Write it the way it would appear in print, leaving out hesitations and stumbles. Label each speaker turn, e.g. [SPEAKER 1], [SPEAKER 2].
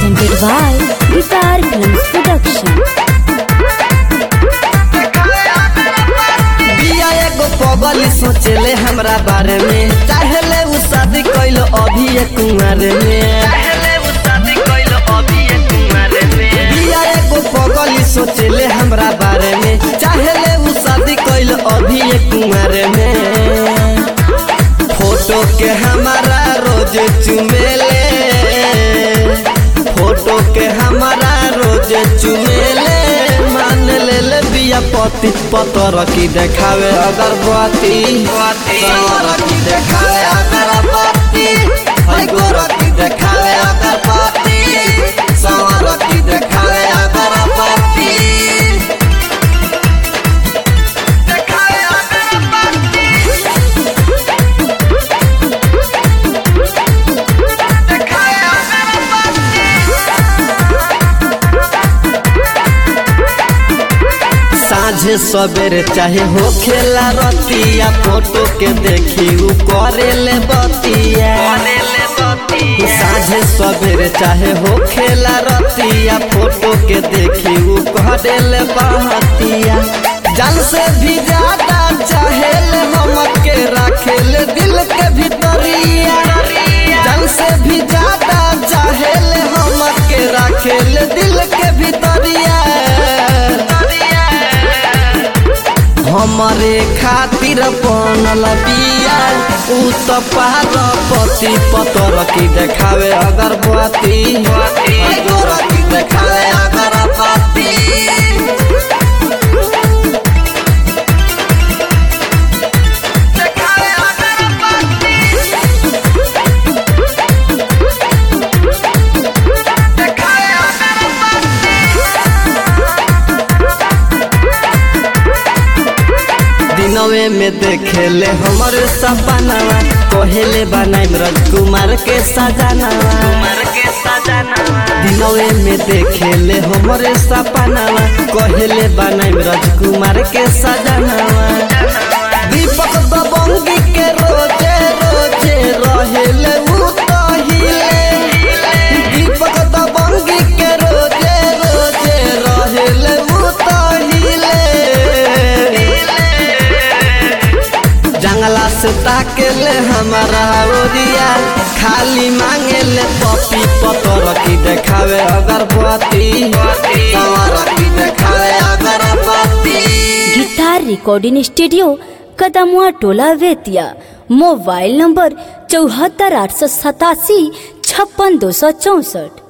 [SPEAKER 1] presented by Guitar Films Production.
[SPEAKER 2] बिया एगो पगल सोचले हमरा बारे में, चाहले उ शादी कइलो अभी एक कुंवर में। बिया एगो पगल सोचले हमरा बारे में, चाहले उ शादी कइलो अभी एक कुंवर में। फोटो के हमारा रोज चुमेले, फोटो के हमारा रोज चुमेले। मान ले बिया पति पतर की देखावे अगरबत्ती, की देखावे अगरबत्ती, गोर की देखावे अगरबत्ती, सवर की देखावे अगरबत्ती। साझे सवेरे चाहे हो खेला रतिया, फोटो के देखी उ करेले बतिया। साझे सवेरे चाहे हो खेला रतिया, फोटो के देखी उ करेले बहतिया। जान से भी ज्यादा चाहेले हमके राखेले दिल के भीतरिया। जान से भी ज्यादा चाहेले हमके राखेले दिल के भीतरिया। हमारे खातिर बनल बिया उ त पारपति, पतर की देखावे अगरबत्ती, गोर की देखावे अगरबत्ती। दिनवे में देखेले हमरे सपनावा, कहेले बनाइम राजकुमार के सजनावा। दिनवे में देखेले हमरे सपनावा, कहेले बनाइम राजकुमार के सजनावा। दीपक दबंगी के रोजे रोजे रहेले उ तो हिले, दीपक दबंगी के रोजे रोजे रहेले उ तो हिले। जंगला से ताकेले हमारा ओरिया, खाली मांगेले पपी, पतर की देखावे अगरबत्ती, सवर की देखावे अगरबत्ती।
[SPEAKER 1] गिटार रिकॉर्डिंग स्टूडियो कदमुआ टोला वेतिया। Mobile number 74 887 56 264।